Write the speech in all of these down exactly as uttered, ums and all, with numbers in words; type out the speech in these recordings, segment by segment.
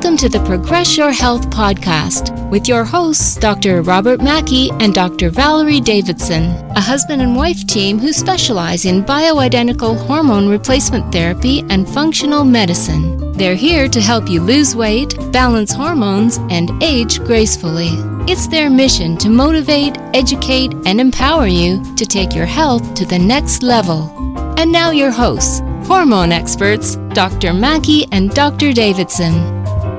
Welcome to the Progress Your Health podcast with your hosts, Doctor Robert Mackey and Doctor Valerie Davidson, a husband and wife team who specialize in bioidentical hormone replacement therapy and functional medicine. They're here to help you lose weight, balance hormones, and age gracefully. It's their mission to motivate, educate, and empower you to take your health to the next level. And now your hosts, hormone experts, Doctor Mackey and Doctor Davidson.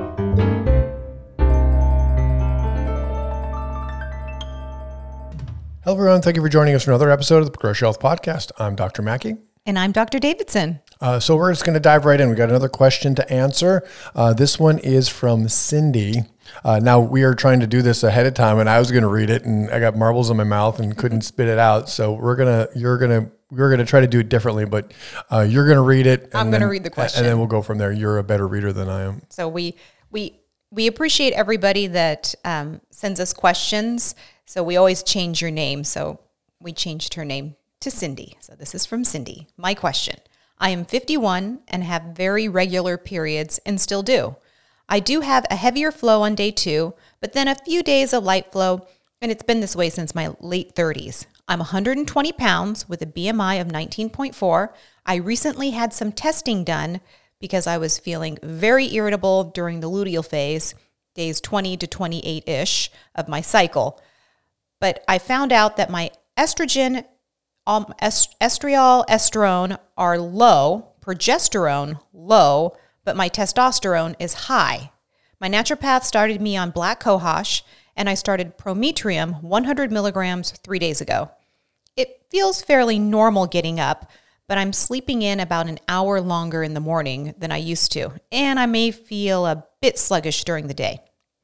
Hello everyone, thank you for joining us for another episode of the Progress Your Health podcast. I'm Doctor Mackey. And I'm Doctor Davidson. Uh, so we're just going to dive right in. We got another question to answer. Uh, this one is from Cindy. Uh, now we are trying to do this ahead of time, and I was going to read it, and I got marbles in my mouth and couldn't spit it out. So we're gonna, you're gonna, we're gonna try to do it differently, but uh, you're gonna read it. I'm going to read the question, and then we'll go from there. You're a better reader than I am. So we we we appreciate everybody that um, sends us questions. So we always change your name. So we changed her name to Cindy. So this is from Cindy. My question: I am fifty-one and have very regular periods and still do. I do have a heavier flow on day two, but then a few days of light flow, and it's been this way since my late thirties. I'm one hundred twenty pounds with a B M I of nineteen point four. I recently had some testing done because I was feeling very irritable during the luteal phase, days twenty to twenty-eight-ish of my cycle. But I found out that my estrogen, um, est- estriol, estrone are low, progesterone low, but my testosterone is high. My naturopath started me on black cohosh, and I started Prometrium one hundred milligrams three days ago. It feels fairly normal getting up, but I'm sleeping in about an hour longer in the morning than I used to, and I may feel a bit sluggish during the day.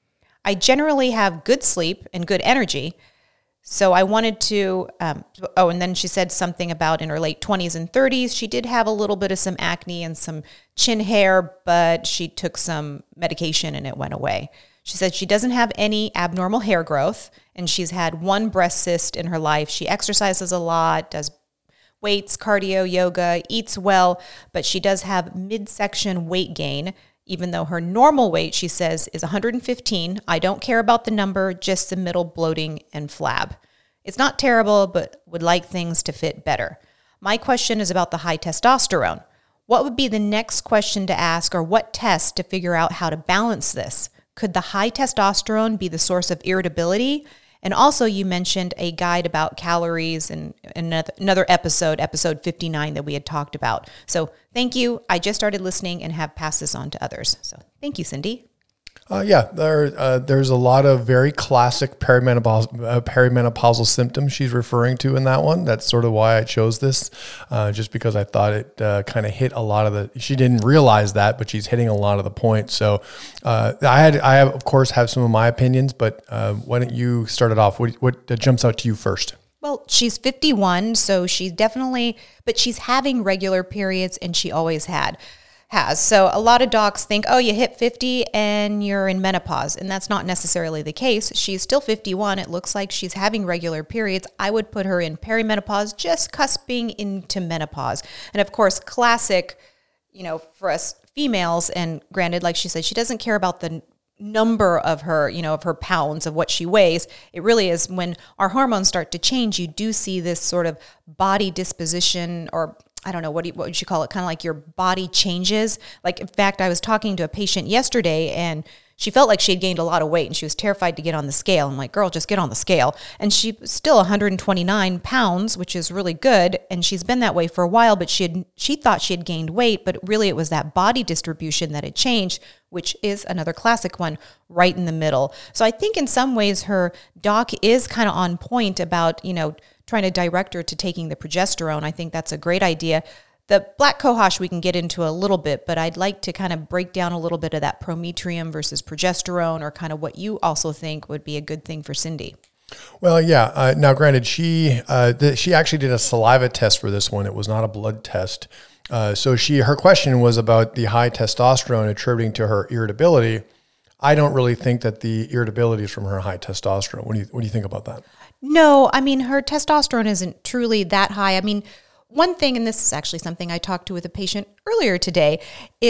I generally have good sleep and good energy, so I wanted to, um, oh, and then she said something about in her late twenties and thirties, she did have a little bit of some acne and some chin hair, but she took some medication and it went away. She said she doesn't have any abnormal hair growth, and she's had one breast cyst in her life. She exercises a lot, does weights, cardio, yoga, eats well, but she does have midsection weight gain, even though her normal weight, she says, is one hundred fifteen. I don't care about the number, just the middle bloating and flab. It's not terrible, but would like things to fit better. My question is about the high testosterone. What would be the next question to ask, or what test to figure out how to balance this? Could the high testosterone be the source of irritability? And also, you mentioned a guide about calories in another episode, episode fifty-nine, that we had talked about. So thank you. I just started listening and have passed this on to others. So thank you, Cindy. Uh, yeah, there, uh, there's a lot of very classic perimenopausal, uh, perimenopausal symptoms she's referring to in that one. That's sort of why I chose this, uh, just because I thought it uh, kind of hit a lot of the, she didn't realize that, but she's hitting a lot of the points. So uh, I had, I have, of course, have some of my opinions, but uh, why don't you start it off? What, what uh, jumps out to you first? Well, she's fifty-one, so she's definitely, but she's having regular periods, and she always had. Has. So a lot of docs think, oh, you hit fifty and you're in menopause. And that's not necessarily the case. She's still fifty-one. It looks like she's having regular periods. I would put her in perimenopause, just cusping into menopause. And of course, classic, you know, for us females, and granted, like she said, she doesn't care about the number of her, you know, of her pounds, of what she weighs. It really is when our hormones start to change, you do see this sort of body disposition, or I don't know, what, do you, what would you call it? Kind of like your body changes. Like, in fact, I was talking to a patient yesterday, and she felt like she had gained a lot of weight, and she was terrified to get on the scale. I'm like, girl, just get on the scale. And she was still one hundred twenty-nine pounds, which is really good. And she's been that way for a while, but she had, she thought she had gained weight, but really it was that body distribution that had changed, which is another classic one, right in the middle. So I think in some ways her doc is kind of on point about, you know, trying to direct her to taking the progesterone. I think that's a great idea. The black cohosh we can get into a little bit, but I'd like to kind of break down a little bit of that Prometrium versus progesterone, or kind of what you also think would be a good thing for Cindy. Well, yeah. Uh, now, granted, she uh, the, she actually did a saliva test for this one. It was not a blood test. Uh, so she her question was about the high testosterone attributing to her irritability. I don't really think that the irritability is from her high testosterone. What do you what do you think about that? No, I mean, her testosterone isn't truly that high. I mean, one thing, and this is actually something I talked to with a patient earlier today, is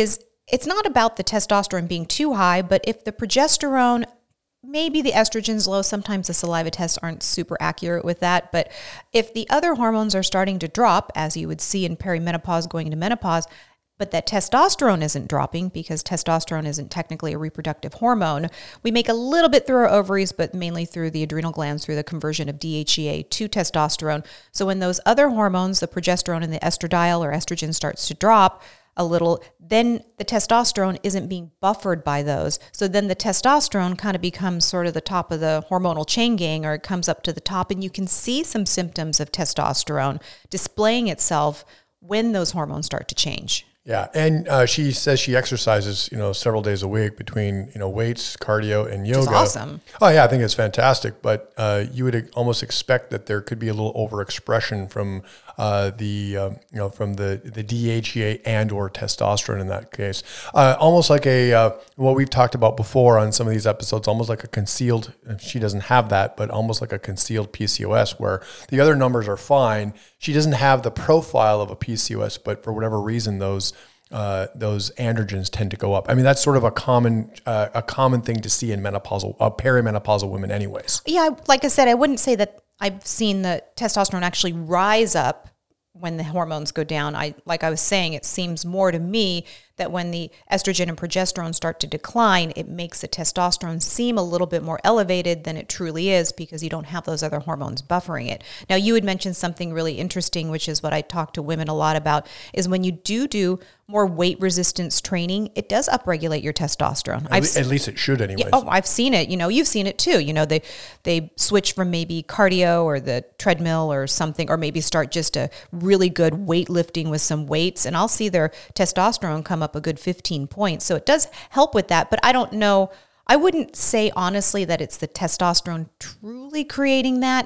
it's not about the testosterone being too high, but if the progesterone, maybe the estrogen's low, sometimes the saliva tests aren't super accurate with that, but if the other hormones are starting to drop, as you would see in perimenopause going into menopause, but that testosterone isn't dropping because testosterone isn't technically a reproductive hormone. We make a little bit through our ovaries, but mainly through the adrenal glands, through the conversion of D H E A to testosterone. So when those other hormones, the progesterone and the estradiol or estrogen starts to drop a little, then the testosterone isn't being buffered by those. So then the testosterone kind of becomes sort of the top of the hormonal chain gang, or it comes up to the top, and you can see some symptoms of testosterone displaying itself when those hormones start to change. Yeah, and uh, she says she exercises, you know, several days a week between, you know, weights, cardio, and yoga. Which is awesome. Oh yeah, I think it's fantastic. But uh, you would almost expect that there could be a little overexpression from uh, the, uh, you know, from the the D H E A and or testosterone in that case. Uh, almost like a uh, what we've talked about before on some of these episodes, almost like a concealed. She doesn't have that, but almost like a concealed P C O S, where the other numbers are fine. She doesn't have the profile of a P C O S, but for whatever reason, those uh, those androgens tend to go up. I mean, that's sort of a common uh, a common thing to see in menopausal, uh, perimenopausal women, anyways. Yeah, like I said, I wouldn't say that I've seen the testosterone actually rise up when the hormones go down. I like I was saying, it seems more to me that when the estrogen and progesterone start to decline, it makes the testosterone seem a little bit more elevated than it truly is because you don't have those other hormones buffering it. Now, you had mentioned something really interesting, which is what I talk to women a lot about, is when you do do more weight resistance training, it does upregulate your testosterone. At, le- at least it should anyways. Yeah, oh, I've seen it. You know, you've seen it too. You know, they they switch from maybe cardio or the treadmill or something, or maybe start just a really good weightlifting with some weights, and I'll see their testosterone come up a good fifteen points. So it does help with that, but I don't know. I wouldn't say honestly that it's the testosterone truly creating that.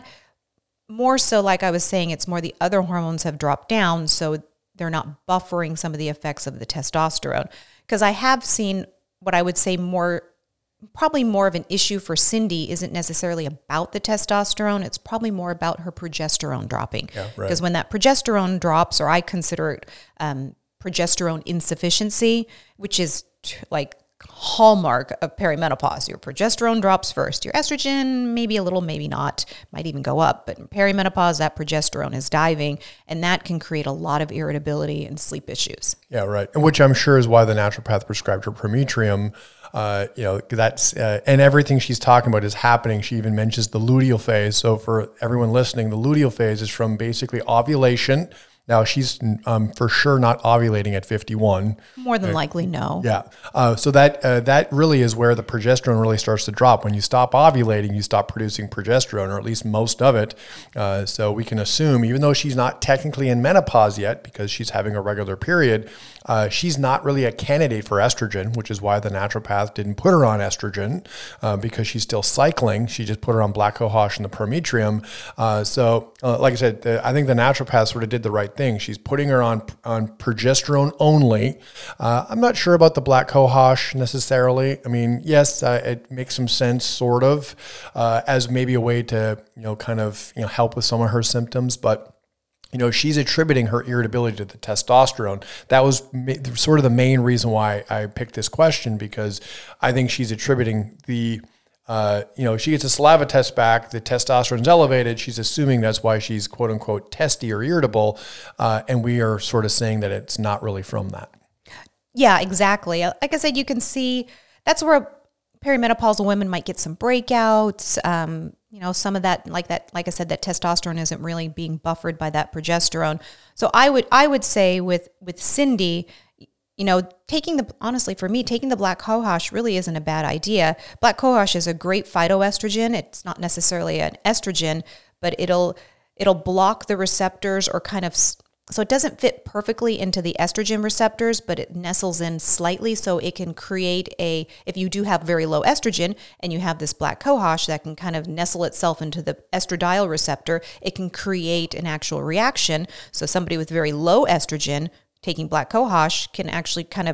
More so, like I was saying, it's more the other hormones have dropped down, so they're not buffering some of the effects of the testosterone. Because I have seen what I would say more, probably more of an issue for Cindy isn't necessarily about the testosterone. It's probably more about her progesterone dropping. Yeah, right. Because when that progesterone drops, or I consider it um, progesterone insufficiency, which is t- like hallmark of perimenopause. Your progesterone drops first. Your estrogen, maybe a little, maybe not, might even go up. But in perimenopause, that progesterone is diving, and that can create a lot of irritability and sleep issues. Yeah, right. And which I'm sure is why the naturopath prescribed her Prometrium. Uh, you know, that's, uh, and everything she's talking about is happening. She even mentions the luteal phase. So for everyone listening, the luteal phase is from basically ovulation. Now, she's um, for sure not ovulating at fifty-one. More than likely, no. Yeah. Uh, so that uh, that really is where the progesterone really starts to drop. When you stop ovulating, you stop producing progesterone, or at least most of it. Uh, so we can assume, even though she's not technically in menopause yet because she's having a regular period, uh, she's not really a candidate for estrogen, which is why the naturopath didn't put her on estrogen uh, because she's still cycling. She just put her on black cohosh and the Prometrium. Uh, so uh, like I said, the, I think the naturopath sort of did the right thing. She's putting her on on progesterone only. Uh, I'm not sure about the black cohosh necessarily. I mean, yes, uh, it makes some sense, sort of, uh, as maybe a way to, you know, kind of, you know, help with some of her symptoms, but you know, she's attributing her irritability to the testosterone. That was ma- sort of the main reason why I picked this question, because I think she's attributing the Uh, you know, she gets a saliva test back, the testosterone's elevated. She's assuming that's why she's quote unquote testy or irritable. Uh, and we are sort of saying that it's not really from that. Yeah, exactly. Like I said, you can see that's where perimenopausal women might get some breakouts. Um, you know, some of that, like that, like I said, that testosterone isn't really being buffered by that progesterone. So I would, I would say with, with Cindy, you know, taking the, honestly, for me, taking the black cohosh really isn't a bad idea. Black cohosh is a great phytoestrogen. It's not necessarily an estrogen, but it'll, it'll block the receptors, or kind of, so it doesn't fit perfectly into the estrogen receptors, but it nestles in slightly, so it can create a, if you do have very low estrogen and you have this black cohosh that can kind of nestle itself into the estradiol receptor, it can create an actual reaction. So somebody with very low estrogen taking black cohosh can actually kind of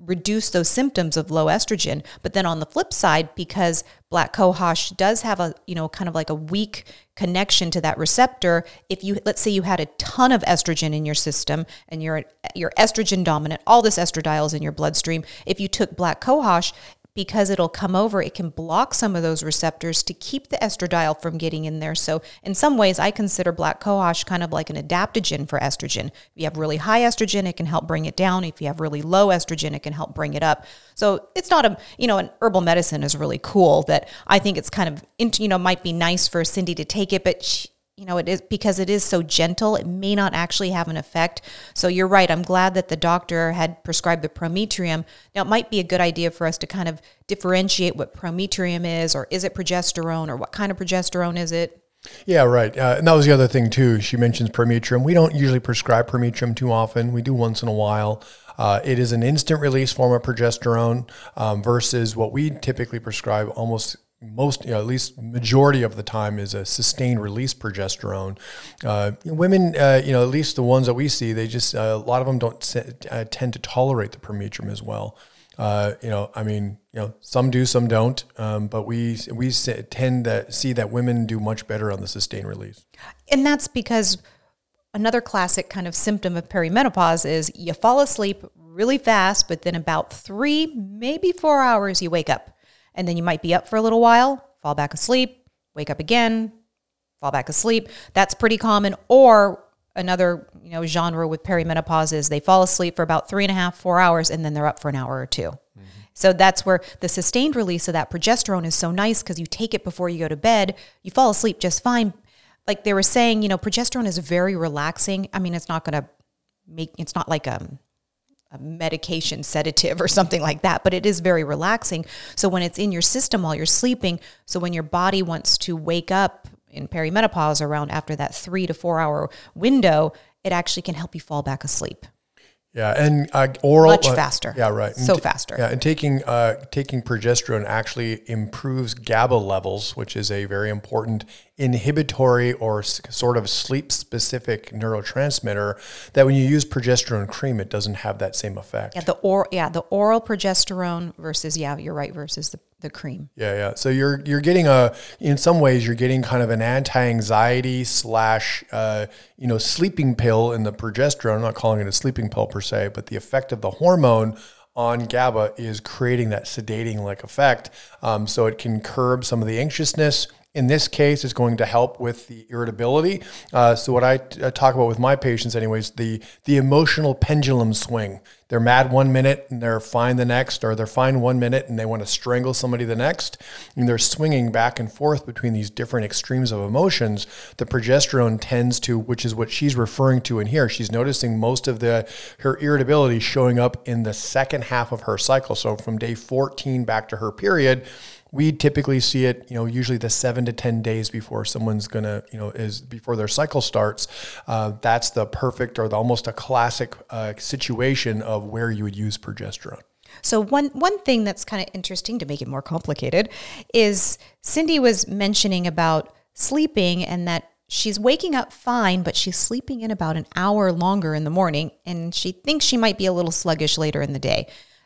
reduce those symptoms of low estrogen. But then on the flip side, because black cohosh does have a, you know, kind of like a weak connection to that receptor, if you, let's say you had a ton of estrogen in your system and you're, you're estrogen dominant, all this estradiol is in your bloodstream, if you took black cohosh, because it'll come over, it can block some of those receptors to keep the estradiol from getting in there. So in some ways, I consider black cohosh kind of like an adaptogen for estrogen. If you have really high estrogen, it can help bring it down. If you have really low estrogen, it can help bring it up. So it's not a, you know, an herbal medicine is really cool that I think it's kind of, you know, might be nice for Cindy to take it, but she, you know, it is because it is so gentle, it may not actually have an effect. So you're right. I'm glad that the doctor had prescribed the Prometrium. Now, it might be a good idea for us to kind of differentiate what Prometrium is, or is it progesterone, or what kind of progesterone is it? Yeah, right. Uh, and that was the other thing too. She mentions Prometrium. We don't usually prescribe Prometrium too often. We do once in a while. Uh, it is an instant release form of progesterone um, versus what we typically prescribe almost most, you know, at least majority of the time is a sustained release progesterone. Uh, women, uh, you know, at least the ones that we see, they just, uh, a lot of them don't se- uh, tend to tolerate the Prometrium as well. Uh, you know, I mean, you know, some do, some don't, um, but we, we se- tend to see that women do much better on the sustained release. And that's because another classic kind of symptom of perimenopause is you fall asleep really fast, but then about three, maybe four hours, you wake up. And then you might be up for a little while, fall back asleep, wake up again, fall back asleep. That's pretty common. Or another, you know, genre with perimenopause is they fall asleep for about three and a half, four hours, and then they're up for an hour or two. Mm-hmm. So that's where the sustained release of that progesterone is so nice, because you take it before you go to bed, you fall asleep just fine. Like they were saying, you know, progesterone is very relaxing. I mean, it's not going to make, it's not like a, a medication sedative or something like that, but it is very relaxing. So when it's in your system while you're sleeping, so when your body wants to wake up in perimenopause around after that three to four hour window, it actually can help you fall back asleep. Yeah, and uh, oral much uh, faster. Yeah, right. So t- faster. Yeah, and taking uh, taking progesterone actually improves GABA levels, which is a very important inhibitory or s- sort of sleep-specific neurotransmitter. That when you use progesterone cream, it doesn't have that same effect. Yeah, the or yeah the oral progesterone versus yeah you're right versus the, the cream. Yeah, yeah. So you're you're getting a in some ways you're getting kind of an anti-anxiety slash uh, you know sleeping pill in the progesterone. I'm not calling it a sleeping pill per se, but the effect of the hormone on GABA is creating that sedating-like effect. Um, so it can curb some of the anxiousness. In this case, it's going to help with the irritability. Uh, so what I t- talk about with my patients anyways, the the emotional pendulum swing. They're mad one minute and they're fine the next, or they're fine one minute and they want to strangle somebody the next. And they're swinging back and forth between these different extremes of emotions. The progesterone tends to, which is what she's referring to in here, she's noticing most of the her irritability showing up in the second half of her cycle. So from day fourteen back to her period, we typically see it, you know, usually the seven to ten days before someone's gonna, you know, is before their cycle starts. Uh, that's the perfect or the, almost a classic uh, situation of where you would use progesterone. So one one thing that's kind of interesting to make it more complicated is Cindy was mentioning about sleeping and that she's waking up fine, but she's sleeping in about an hour longer in the morning, and she thinks she might be a little sluggish later in the day.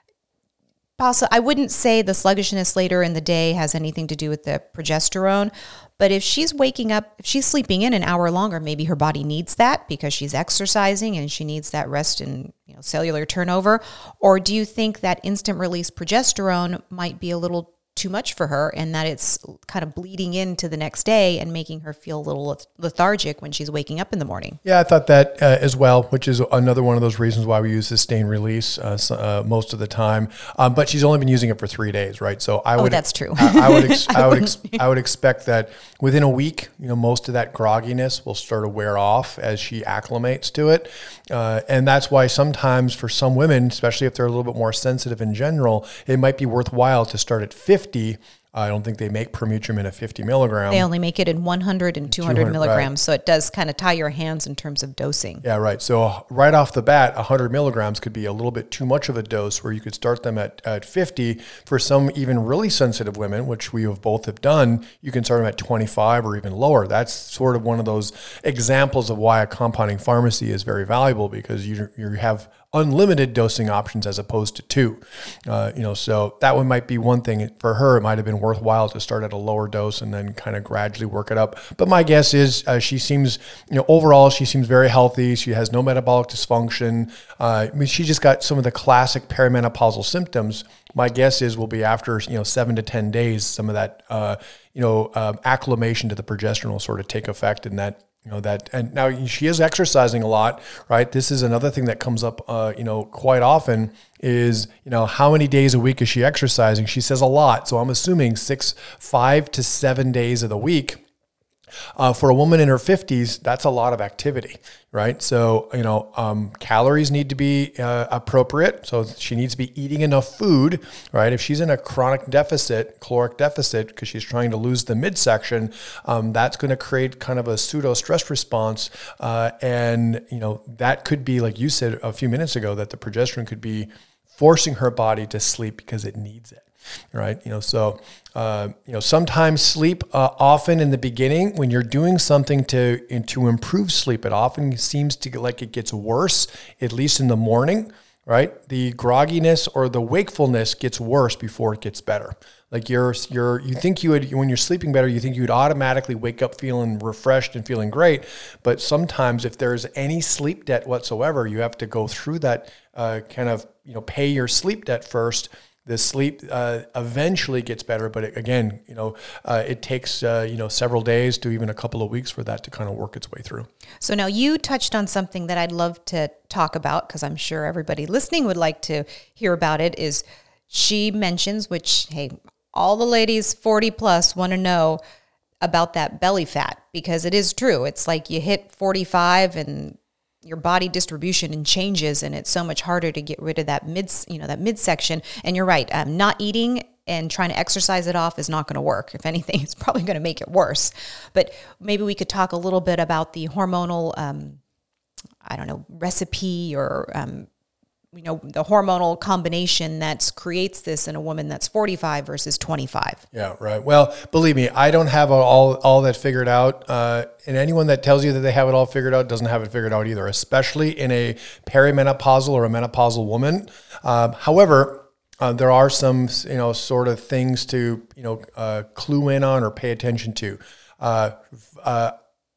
Also, I wouldn't say the sluggishness later in the day has anything to do with the progesterone, but if she's waking up, if she's sleeping in an hour longer, maybe her body needs that because she's exercising and she needs that rest and, you know, cellular turnover. Or do you think that instant release progesterone might be a little too much for her and that it's kind of bleeding into the next day and making her feel a little lethargic when she's waking up in the morning? Yeah, I thought that uh, as well, which is another one of those reasons why we use sustained release uh, uh, most of the time. Um, but she's only been using it for three days, right? So I would. Oh, that's true. I, I would. Ex- I would. Ex- I would expect that within a week, you know, most of that grogginess will start to wear off as she acclimates to it, uh, and that's why sometimes for some women, especially if they're a little bit more sensitive in general, it might be worthwhile to start at fifty. I don't think they make permutrin at fifty milligrams. They only make it in one hundred and two hundred, two hundred milligrams. Right. So it does kind of tie your hands in terms of dosing. Yeah, right. So right off the bat, one hundred milligrams could be a little bit too much of a dose, where you could start them at, at fifty. For some even really sensitive women, which we have both have done, you can start them at twenty-five or even lower. That's sort of one of those examples of why a compounding pharmacy is very valuable, because you you have unlimited dosing options as opposed to two. Uh, you know, so that one might be one thing. For her, it might have been worthwhile to start at a lower dose and then kind of gradually work it up. But my guess is uh, she seems, you know, overall, she seems very healthy. She has no metabolic dysfunction. Uh, I mean, she just got some of the classic perimenopausal symptoms. My guess is will be after, you know, seven to ten days, some of that, uh, you know, uh, acclimation to the progesterone will sort of take effect, and that, you know, that, and now she is exercising a lot, right? This is another thing that comes up, uh, you know, quite often is, you know, how many days a week is she exercising? She says a lot. So I'm assuming six, five to seven days of the week. Uh, for a woman in her fifties, that's a lot of activity, right? So, you know, um, calories need to be uh, appropriate. So she needs to be eating enough food, right? If she's in a chronic deficit, caloric deficit, because she's trying to lose the midsection, um, that's going to create kind of a pseudo stress response. Uh, and, you know, that could be, like you said a few minutes ago, that the progesterone could be forcing her body to sleep because it needs it. Right. You know, so, uh, you know, sometimes sleep, uh, often in the beginning, when you're doing something to, to improve sleep, it often seems to get like it gets worse, at least in the morning, right? The grogginess or the wakefulness gets worse before it gets better. Like you're, you're, you think you would, when you're sleeping better, you think you would automatically wake up feeling refreshed and feeling great. But sometimes if there's any sleep debt whatsoever, you have to go through that, uh, kind of, you know, pay your sleep debt first. The sleep uh, eventually gets better, but it, again, you know, uh, it takes uh, you know several days to even a couple of weeks for that to kind of work its way through. So now you touched on something that I'd love to talk about, because I'm sure everybody listening would like to hear about it. Is she mentions, which hey, all the ladies forty plus want to know about that belly fat, because it is true. It's like you hit forty-five and your body distribution and changes, and it's so much harder to get rid of that mid, you know, that midsection. And you're right, um, not eating and trying to exercise it off is not going to work. If anything, it's probably going to make it worse. But maybe we could talk a little bit about the hormonal, um, I don't know, recipe or, um, you know, the hormonal combination that creates this in a woman that's forty-five versus twenty-five. Yeah, right. Well, believe me, I don't have all all that figured out. Uh, and anyone that tells you that they have it all figured out doesn't have it figured out either, especially in a perimenopausal or a menopausal woman. Um, however, uh, there are some, you know, sort of things to, you know, uh, clue in on or pay attention to. Uh, uh,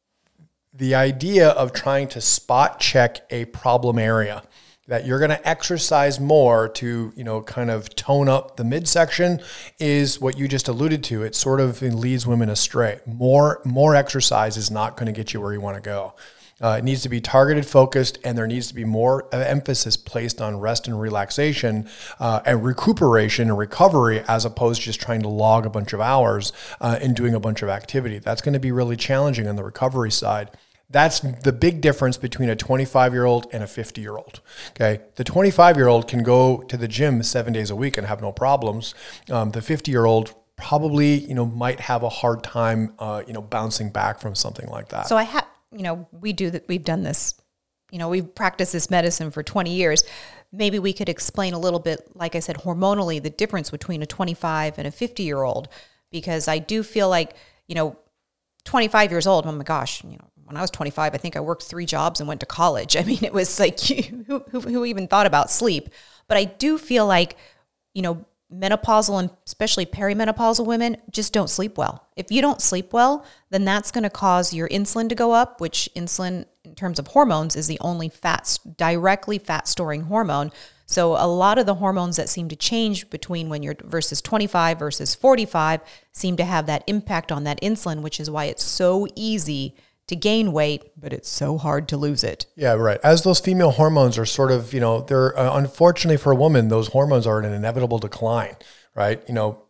the idea of trying to spot check a problem area, that you're going to exercise more to, you know, kind of tone up the midsection, is what you just alluded to. It sort of leads women astray. More, more exercise is not going to get you where you want to go. Uh, it needs to be targeted, focused, and there needs to be more emphasis placed on rest and relaxation uh, and recuperation and recovery, as opposed to just trying to log a bunch of hours uh, and doing a bunch of activity. That's going to be really challenging on the recovery side. That's the big difference between a twenty-five-year-old and a fifty-year-old, okay? The twenty-five-year-old can go to the gym seven days a week and have no problems. Um, the fifty-year-old probably, you know, might have a hard time, uh, you know, bouncing back from something like that. So I have, you know, we do that. We've done this, you know, we've practiced this medicine for twenty years. Maybe we could explain a little bit, like I said, hormonally, the difference between a twenty-five and a fifty-year-old, because I do feel like, you know, twenty-five years old, oh my gosh, you know, when I was twenty-five, I think I worked three jobs and went to college. I mean, it was like, who, who, who even thought about sleep? But I do feel like, you know, menopausal and especially perimenopausal women just don't sleep well. If you don't sleep well, then that's going to cause your insulin to go up, which insulin in terms of hormones is the only fat, directly fat storing hormone. So a lot of the hormones that seem to change between when you're versus twenty-five versus forty-five seem to have that impact on that insulin, which is why it's so easy to gain weight, but it's so hard to lose it. Yeah, right. As those female hormones are sort of, you know, they're uh, unfortunately for a woman, those hormones are in an inevitable decline, right? You know,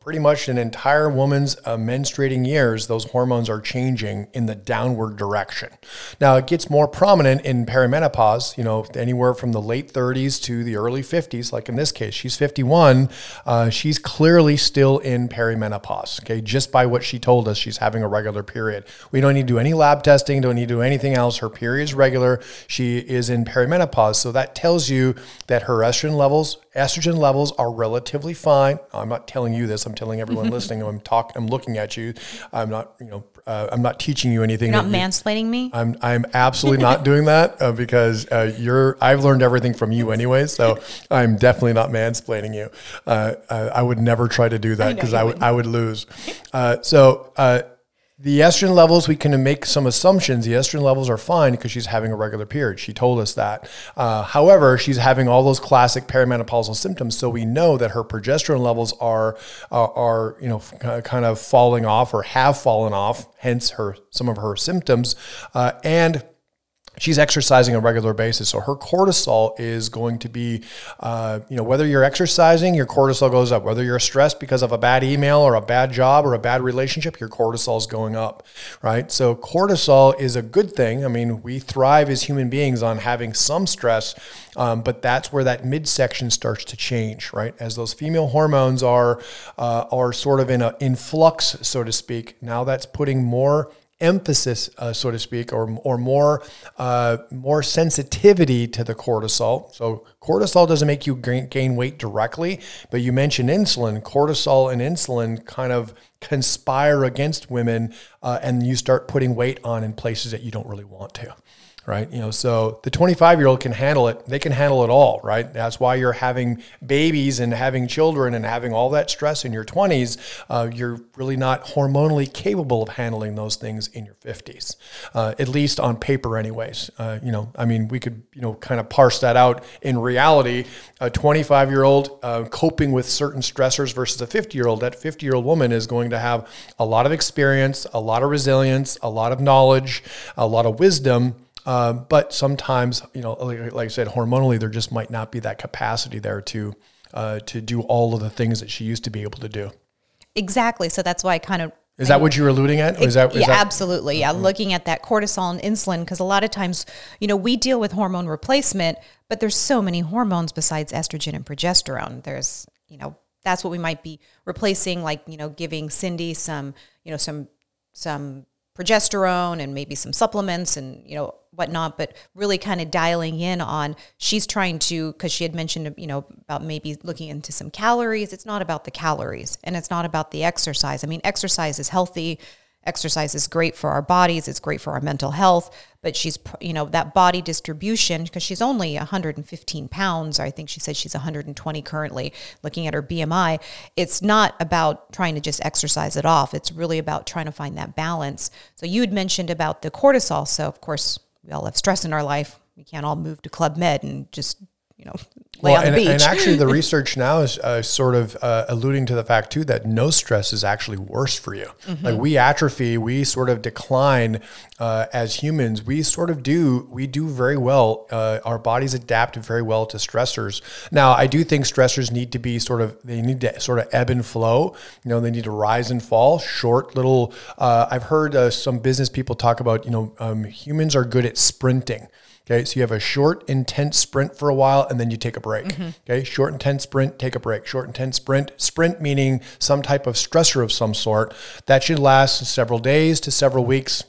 pretty much an entire woman's uh, menstruating years, those hormones are changing in the downward direction. Now, it gets more prominent in perimenopause, you know, anywhere from the late thirties to the early fifties. Like in this case, she's fifty-one. Uh, she's clearly still in perimenopause, okay? Just by what she told us, she's having a regular period. We don't need to do any lab testing, don't need to do anything else. Her period is regular. She is in perimenopause. So that tells you that her estrogen levels, estrogen levels are relatively fine. I'm not telling you this. I'm telling everyone listening. I'm talk. I'm looking at you. I'm not. You know. Uh, I'm not teaching you anything. You're not you, mansplaining me. I'm. I'm absolutely not doing that uh, because uh, you're. I've learned everything from you anyway. So I'm definitely not mansplaining you. Uh, I, I would never try to do that because I, I would. I would lose. Uh, so. Uh, The estrogen levels, we can make some assumptions. The estrogen levels are fine because she's having a regular period. She told us that. Uh, however, she's having all those classic perimenopausal symptoms, so we know that her progesterone levels are are, are you know kind of falling off or have fallen off. Hence, her some of her symptoms uh, and. She's exercising on a regular basis. So her cortisol is going to be, uh, you know, whether you're exercising, your cortisol goes up. Whether you're stressed because of a bad email or a bad job or a bad relationship, your cortisol is going up, right? So cortisol is a good thing. I mean, we thrive as human beings on having some stress, um, but that's where that midsection starts to change, right? As those female hormones are, uh, are sort of in a in flux, so to speak. Now that's putting more emphasis, uh, so to speak, or or more uh, more sensitivity to the cortisol. So cortisol doesn't make you gain, gain weight directly, but you mentioned insulin. Cortisol and insulin kind of conspire against women, uh, and you start putting weight on in places that you don't really want to. Right. You know, so the twenty-five-year-old can handle it. They can handle it all. Right. That's why you're having babies and having children and having all that stress in your twenties. Uh, you're really not hormonally capable of handling those things in your fifties, uh, at least on paper anyways. Uh, you know, I mean, we could, you know, kind of parse that out in reality. A twenty-five-year-old uh, coping with certain stressors versus a fifty-year-old. That fifty-year-old woman is going to have a lot of experience, a lot of resilience, a lot of knowledge, a lot of wisdom. Uh, but sometimes, you know, like, like I said, hormonally, there just might not be that capacity there to uh, to do all of the things that she used to be able to do. Exactly. So that's why I kind of... Is that what you were alluding at? Is that, is yeah, that, absolutely. Yeah, mm-hmm. Looking at that cortisol and insulin, because a lot of times, you know, we deal with hormone replacement, but there's so many hormones besides estrogen and progesterone. There's, you know, that's what we might be replacing, like, you know, giving Cindy some, you know, some some progesterone and maybe some supplements and, you know, whatnot, but really kind of dialing in on, she's trying to, because she had mentioned, you know, about maybe looking into some calories. It's not about the calories and it's not about the exercise. I mean, exercise is healthy. Exercise is great for our bodies. It's great for our mental health, but she's, you know, that body distribution, because she's only one hundred fifteen pounds. Or I think she said she's one hundred twenty currently, looking at her B M I. It's not about trying to just exercise it off. It's really about trying to find that balance. So you had mentioned about the cortisol. So of course we all have stress in our life. We can't all move to Club Med and just, you know, lay well, on the and, beach. And actually the research now is uh, sort of uh, alluding to the fact too, that no stress is actually worse for you. Mm-hmm. Like we atrophy, we sort of decline uh, as humans. We sort of do, we do very well. Uh, our bodies adapt very well to stressors. Now, I do think stressors need to be sort of, they need to sort of ebb and flow. You know, they need to rise and fall. Short little, uh, I've heard uh, some business people talk about, you know, um, humans are good at sprinting. Okay, so you have a short, intense sprint for a while, and then you take a break. Mm-hmm. Okay, short, intense sprint, take a break. Short, intense sprint. Sprint meaning some type of stressor of some sort. That should last several days to several weeks,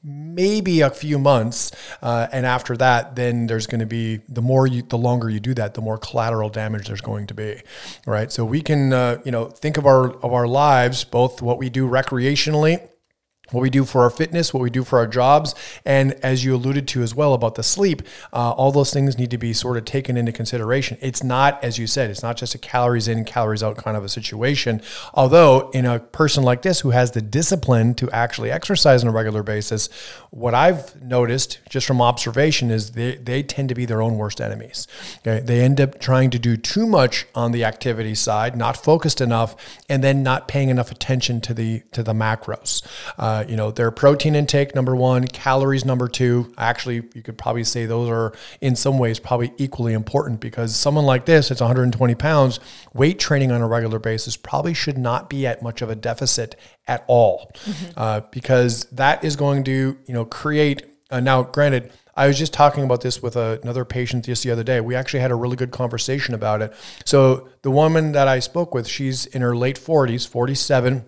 maybe a few months. Uh, and after that, then there's going to be, the more you, the longer you do that, the more collateral damage there's going to be. All right, so we can, uh, you know, think of our of our lives, both what we do recreationally, what we do for our fitness, what we do for our jobs, and as you alluded to as well about the sleep, uh, all those things need to be sort of taken into consideration. It's not, as you said, it's not just a calories in, calories out kind of a situation. Although in a person like this who has the discipline to actually exercise on a regular basis, what I've noticed just from observation is they, they tend to be their own worst enemies. Okay? They end up trying to do too much on the activity side, not focused enough, and then not paying enough attention to the to the macros. Uh, Uh, you know, their protein intake, number one, calories, number two. Actually, you could probably say those are in some ways probably equally important, because someone like this, it's one hundred twenty pounds, weight training on a regular basis probably should not be at much of a deficit at all, mm-hmm. uh, because that is going to, you know, create, uh, now granted, I was just talking about this with a, another patient just the other day. We actually had a really good conversation about it. So the woman that I spoke with, she's in her late forties, forty-seven.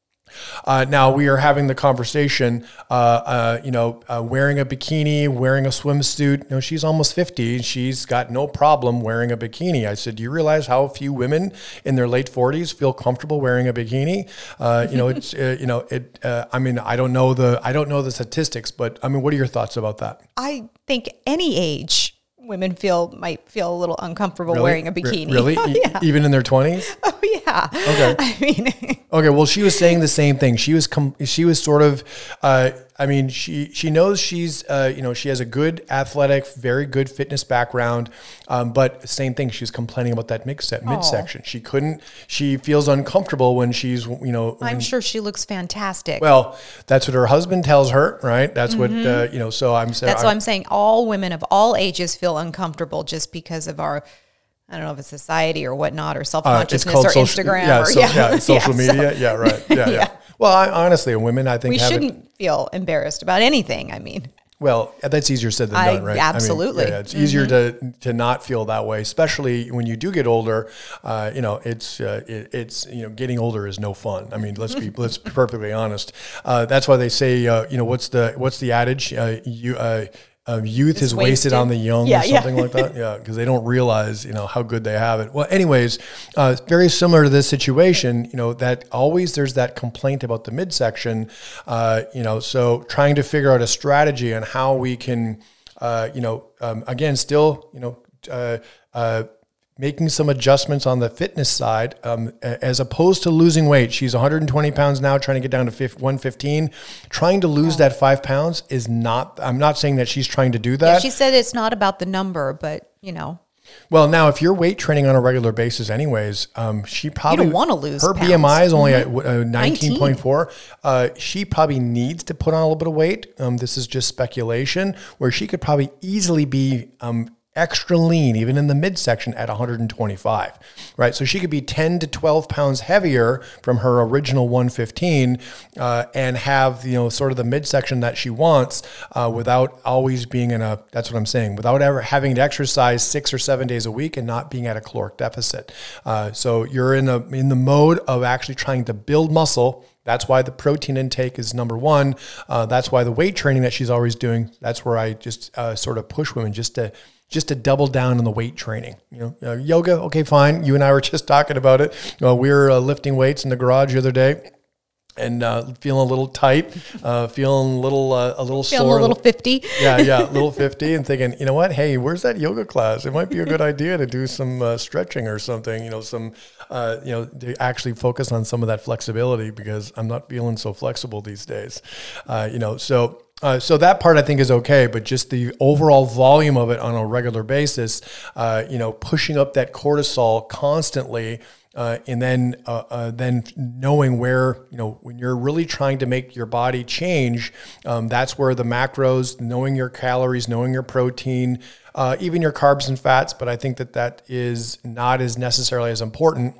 Uh, now we are having the conversation, uh, uh, you know, uh, wearing a bikini, wearing a swimsuit. You know, she's almost fifty. She's got no problem wearing a bikini. I said, do you realize how few women in their late forties feel comfortable wearing a bikini? Uh, you know, it's, uh, you know, it, uh, I mean, I don't know the, I don't know the statistics, but I mean, what are your thoughts about that? I think any age women feel might feel a little uncomfortable really? wearing a bikini. Really? Oh, yeah. E- even in their twenties? Oh yeah. Okay. I mean, okay. Well, she was saying the same thing. She was, com- she was sort of, uh, I mean, she, she knows she's, uh, you know, she has a good athletic, very good fitness background. Um, but same thing, she was complaining about that mid set midsection. She couldn't, she feels uncomfortable when she's, you know, I'm when, sure she looks fantastic. well, that's what her husband tells her, right? That's mm-hmm. what, uh, you know, so I'm saying, that's what I'm saying. All women of all ages feel uncomfortable just because of our, I don't know if it's society or whatnot, or self-consciousness, uh, or social, Instagram. Yeah, or, so, yeah. yeah, social yeah, media. So, yeah, right. Yeah, yeah. yeah. Well, I, honestly, women, I think we have shouldn't it, feel embarrassed about anything. I mean, well, that's easier said than I, done, right? Absolutely. I mean, yeah, it's mm-hmm. easier to to not feel that way, especially when you do get older. Uh, you know, it's uh, it, it's you know, getting older is no fun. I mean, let's be let's be perfectly honest. Uh, that's why they say, uh, you know, what's the what's the adage? Uh, you. Uh, Um, youth it's is wasted, wasted on the young, yeah, or something yeah. like that. Yeah, because they don't realize, you know, how good they have it. Well, anyways, uh, very similar to this situation, you know, that always there's that complaint about the midsection, uh, you know, so trying to figure out a strategy on how we can, uh, you know, um, again, still, you know, uh, uh, making some adjustments on the fitness side, um, as opposed to losing weight. She's one hundred twenty pounds now, trying to get down to one fifteen. Trying to lose yeah. that five pounds is not, I'm not saying that she's trying to do that. Yeah, she said it's not about the number, but you know. Well, now, if you're weight training on a regular basis anyways, um, she probably... You don't want to lose Her pounds. B M I is only mm-hmm. at uh, nineteen point four. Uh, she probably needs to put on a little bit of weight. Um, this is just speculation, where she could probably easily be... Um, extra lean, even in the midsection at one hundred twenty-five, right? So she could be ten to twelve pounds heavier from her original one fifteen, uh, and have, you know, sort of the midsection that she wants, uh, without always being in a, that's what I'm saying, without ever having to exercise six or seven days a week and not being at a caloric deficit. Uh, so you're in the, in the mode of actually trying to build muscle. That's why the protein intake is number one. Uh, that's why the weight training that she's always doing, that's where I just uh, sort of push women just to just to double down on the weight training. You know, uh, yoga, okay, fine. You and I were just talking about it. Uh, we were uh, lifting weights in the garage the other day, and uh, feeling a little tight, uh, feeling a little, uh, a little feeling sore. a little fifty. Yeah, yeah, a little fifty, and thinking, you know what? Hey, where's that yoga class? It might be a good idea to do some uh, stretching or something. You know, some, uh, you know, to actually focus on some of that flexibility, because I'm not feeling so flexible these days. Uh, you know, so. Uh, so that part I think is okay, but just the overall volume of it on a regular basis, uh, you know, pushing up that cortisol constantly, uh, and then uh, uh, then knowing where, you know, when you're really trying to make your body change, um, that's where the macros, knowing your calories, knowing your protein, uh, even your carbs and fats, but I think that that is not as necessarily as important.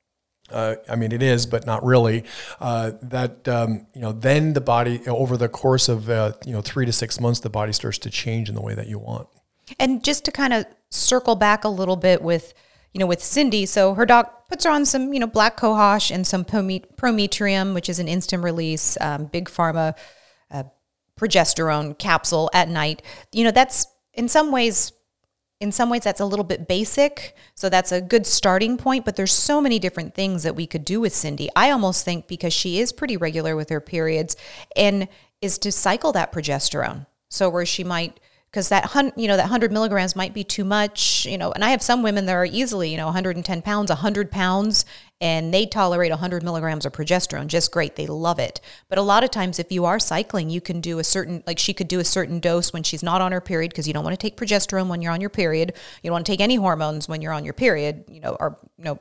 Uh, I mean, it is, but not really. Uh, that, um, you know, then the body, over the course of, uh, you know, three to six months, the body starts to change in the way that you want. And just to kind of circle back a little bit with, you know, with Cindy, so her doc puts her on some, you know, black cohosh and some Prometrium, which is an instant release, um, big pharma uh, progesterone capsule at night. You know, that's in some ways... In some ways, that's a little bit basic, so that's a good starting point, but there's so many different things that we could do with Cindy. I almost think, because she is pretty regular with her periods, and is to cycle that progesterone. So where she might, because that, you know, that one hundred milligrams might be too much, you know, and I have some women that are easily, you know, one hundred ten pounds, one hundred pounds, and they tolerate one hundred milligrams of progesterone just great. They love it. But a lot of times, if you are cycling, you can do a certain, like she could do a certain dose when she's not on her period, because you don't want to take progesterone when you're on your period. You don't want to take any hormones when you're on your period, you know, or no, because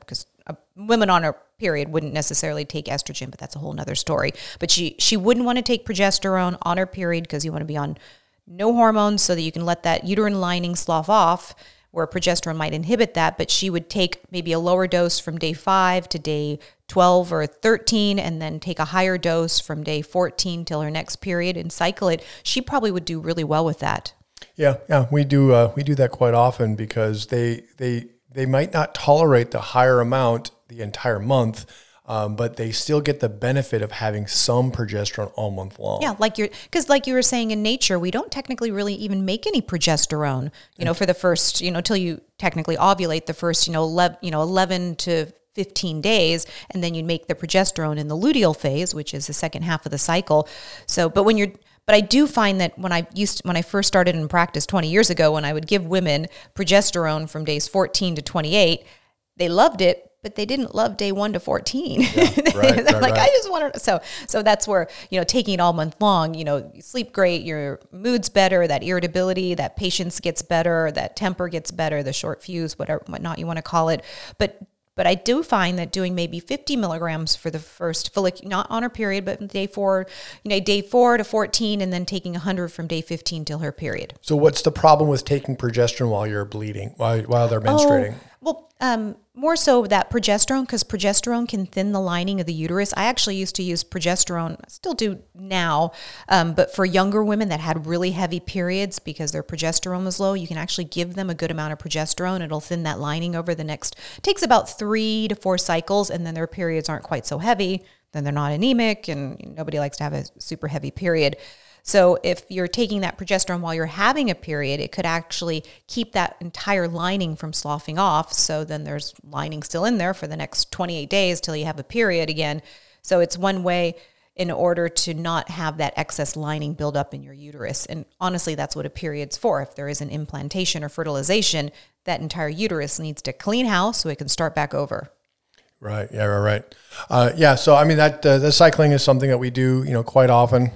uh, women on her period wouldn't necessarily take estrogen, but that's a whole nother story. But she, she wouldn't want to take progesterone on her period because you want to be on no hormones so that you can let that uterine lining slough off, where progesterone might inhibit that. But she would take maybe a lower dose from day five to day twelve or thirteen, and then take a higher dose from day fourteen till her next period and cycle it. She probably would do really well with that. Yeah, yeah, we do. Uh, we do that quite often because they they they might not tolerate the higher amount the entire month, um, but they still get the benefit of having some progesterone all month long. Yeah, like you're because like you were saying, in nature, we don't technically really even make any progesterone. You know, for the first, you know, till you technically ovulate, the first, you know, eleven, you know, eleven to fifteen days, and then you'd make the progesterone in the luteal phase, which is the second half of the cycle. So, but when you're But I do find that when I used when I first started in practice twenty years ago, when I would give women progesterone from days fourteen to twenty-eight, they loved it, but they didn't love day one to fourteen. Yeah, right, They're right, like, right. I just want to. So, so that's where, you know, taking it all month long, you know, you sleep great, your mood's better, that irritability, that patience gets better, that temper gets better, the short fuse, whatever, whatnot you want to call it. But But I do find that doing maybe fifty milligrams for the first follic, not on her period, but day four, you know, day four to fourteen, and then taking one hundred from day fifteen till her period. So what's the problem with taking progesterone while you're bleeding, while, while they're menstruating? Oh, well, um, more so that progesterone, because progesterone can thin the lining of the uterus. I actually used to use progesterone, I still do now, um, but for younger women that had really heavy periods because their progesterone was low, you can actually give them a good amount of progesterone. It'll thin that lining over the next, takes about three to four cycles, and then their periods aren't quite so heavy. Then they're not anemic, and nobody likes to have a super heavy period. So if you're taking that progesterone while you're having a period, it could actually keep that entire lining from sloughing off. So then there's lining still in there for the next twenty-eight days till you have a period again. So it's one way in order to not have that excess lining build up in your uterus. And honestly, that's what a period's for. If there is an implantation or fertilization, that entire uterus needs to clean house so it can start back over. Right. Yeah. Right. Right. Uh, yeah. So I mean that uh, the cycling is something that we do, you know, quite often.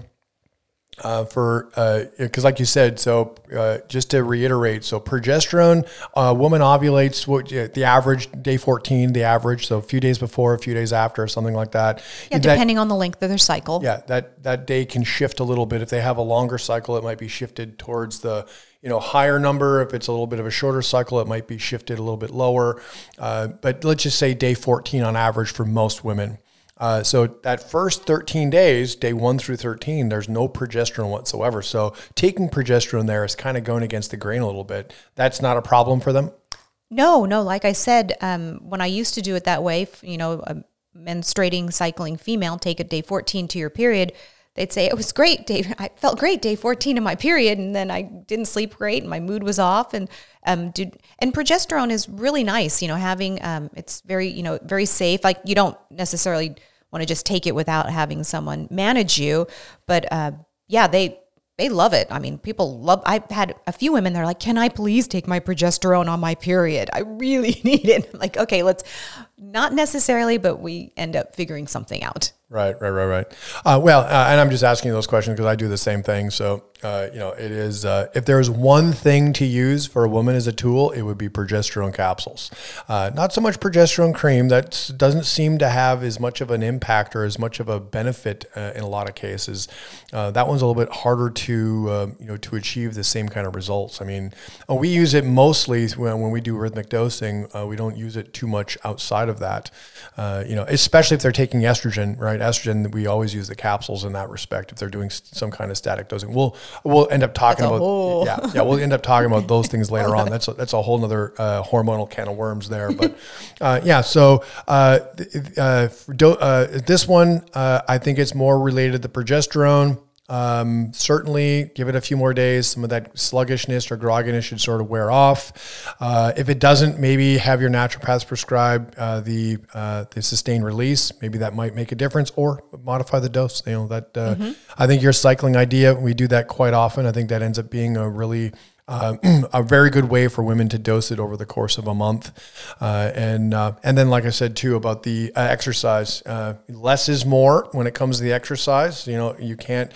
Uh, for, uh, cause like you said, so, uh, just to reiterate, so progesterone, a uh, woman ovulates what uh, the average day fourteen, the average, so a few days before, a few days after, something like that. Yeah. That, depending on the length of their cycle. Yeah. That, that day can shift a little bit. If they have a longer cycle, it might be shifted towards the, you know, higher number. If it's a little bit of a shorter cycle, it might be shifted a little bit lower. Uh, but let's just say day fourteen on average for most women. Uh, so that first thirteen days, day one through thirteen, there's no progesterone whatsoever. So taking progesterone there is kind of going against the grain a little bit. That's not a problem for them? No, no. Like I said, um, when I used to do it that way, you know, a menstruating, cycling female, take a day fourteen to your period, they'd say, it was great. Day, I felt great day fourteen of my period. And then I didn't sleep great and my mood was off. And, um, did, and progesterone is really nice, you know, having, um, it's very, you know, very safe. Like you don't necessarily want to just take it without having someone manage you. But, uh, yeah, they, they love it. I mean, people love, I've had a few women that are like, can I please take my progesterone on my period? I really need it. I'm like, okay, let's not necessarily, but we end up figuring something out. Right, right, right, right. Uh, well, uh, and I'm just asking those questions because I do the same thing. So, uh, you know, it is, uh, if there's one thing to use for a woman as a tool, it would be progesterone capsules. Uh, not so much progesterone cream. That doesn't seem to have as much of an impact or as much of a benefit uh, in a lot of cases. Uh, that one's a little bit harder to, uh, you know, to achieve the same kind of results. I mean, uh, we use it mostly when, when we do rhythmic dosing. Uh, we don't use it too much outside of that, uh, you know, especially if they're taking estrogen, right? Estrogen, we always use the capsules in that respect. If they're doing some kind of static dosing, we'll we'll end up talking about whole... yeah yeah we'll end up talking about those things later on. That's a, that's a whole nother uh, hormonal can of worms there. But uh, yeah, so uh, uh, do, uh, this one uh, I think it's more related to progesterone. Um, certainly give it a few more days. Some of that sluggishness or grogginess should sort of wear off. Uh, if it doesn't, maybe have your naturopaths prescribe uh, the uh, the sustained release. Maybe that might make a difference, or modify the dose. You know that uh, mm-hmm. I think your cycling idea, we do that quite often. I think that ends up being a really Uh, a very good way for women to dose it over the course of a month. Uh, and uh, and then, like I said, too, about the uh, exercise, uh, less is more when it comes to the exercise. You know, you can't,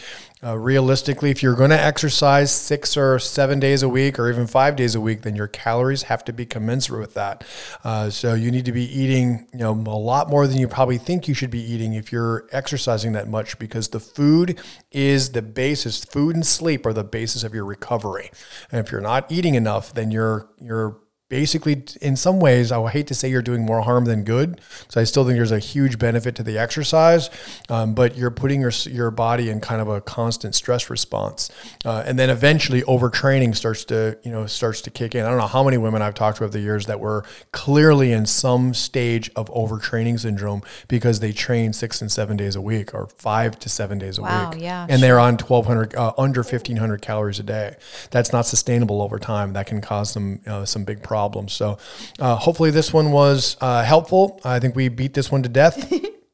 Uh, realistically, if you're going to exercise six or seven days a week or even five days a week, then your calories have to be commensurate with that. Uh, so you need to be eating, you know, a lot more than you probably think you should be eating if you're exercising that much, because the food is the basis. Food and sleep are the basis of your recovery. And if you're not eating enough, then you're you're basically, in some ways, I would hate to say you're doing more harm than good, because I still think there's a huge benefit to the exercise, um, but you're putting your your body in kind of a constant stress response, uh, and then eventually overtraining starts to you know starts to kick in. I don't know how many women I've talked to over the years that were clearly in some stage of overtraining syndrome because they train six and seven days a week or five to seven days a wow, week, yeah, and sure. they're on twelve hundred uh, under fifteen hundred calories a day. That's not sustainable over time. That can cause some uh, some big problems. Problems. So uh, hopefully this one was uh, helpful. I think we beat this one to death.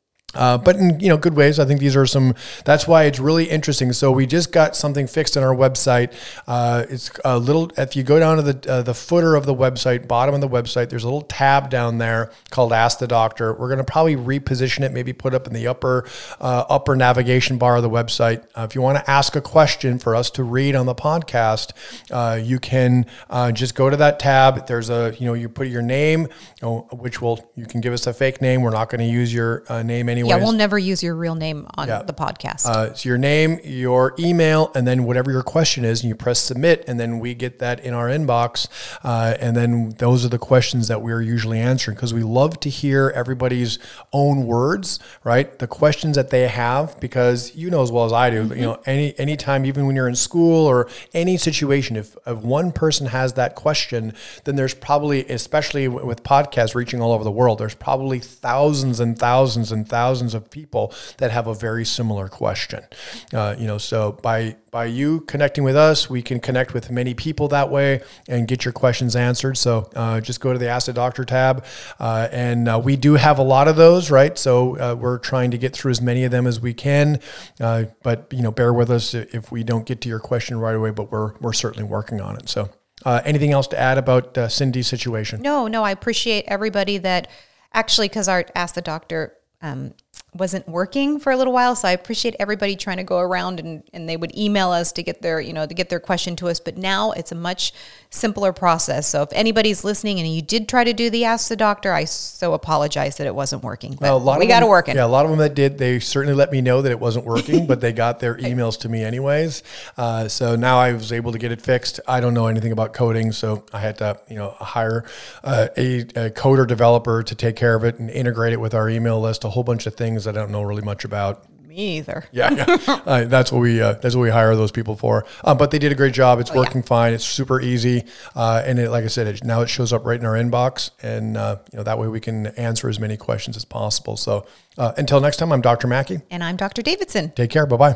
Uh, but in, you know, good ways. I think these are some, that's why it's really interesting. So we just got something fixed on our website. Uh, it's a little, if you go down to the, uh, the footer of the website, bottom of the website, there's a little tab down there called Ask the Doctor. We're going to probably reposition it, maybe put up in the upper, uh, upper navigation bar of the website. Uh, if you want to ask a question for us to read on the podcast, uh, you can, uh, just go to that tab. There's a, you know, you put your name, you know, which will, you can give us a fake name. We're not going to use your uh, name anymore. Anyways. Yeah, we'll never use your real name on yeah. the podcast. Uh, so your name, your email, and then whatever your question is, and you press submit, and then we get that in our inbox. Uh, and then those are the questions that we're usually answering, because we love to hear everybody's own words, right? The questions that they have, because you know as well as I do, mm-hmm. you know, any anytime, even when you're in school or any situation, if, if one person has that question, then there's probably, especially with podcasts reaching all over the world, there's probably thousands and thousands and thousands Thousands of people that have a very similar question. Uh, you know, so by by you connecting with us, we can connect with many people that way and get your questions answered. So uh, just go to the Ask the Doctor tab, uh, and uh, we do have a lot of those, right? So uh, we're trying to get through as many of them as we can. Uh, but you know, bear with us if we don't get to your question right away. But we're we're certainly working on it. So uh, anything else to add about uh, Cindy's situation? No, no. I appreciate everybody that actually, because our Ask the Doctor Um, wasn't working for a little while. So I appreciate everybody trying to go around and, and they would email us to get their, you know, to get their question to us. But now it's a much simpler process. So if anybody's listening and you did try to do the Ask the Doctor, I so apologize that it wasn't working. But well, a lot we got it working. Yeah, a lot of them that did, they certainly let me know that it wasn't working, but they got their emails to me anyways. Uh, so now I was able to get it fixed. I don't know anything about coding, so I had to, you know, hire uh, a, a coder developer to take care of it and integrate it with our email list, a whole bunch of things that I don't know really much about. Me either. Yeah, yeah. uh, that's what we uh, that's what we hire those people for. Um, but they did a great job. It's oh, working yeah. fine. It's super easy, uh, and it, like I said, it, now it shows up right in our inbox, and uh, you know that way we can answer as many questions as possible. So uh, until next time, I'm Doctor Mackey, and I'm Doctor Davidson. Take care. Bye bye.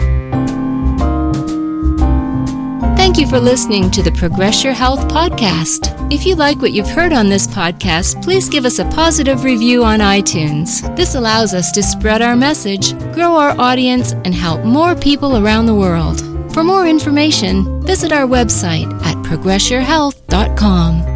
Thank you for listening to the Progress Your Health podcast. If you like what you've heard on this podcast, please give us a positive review on iTunes. This allows us to spread our message, grow our audience, and help more people around the world. For more information, visit our website at progress your health dot com.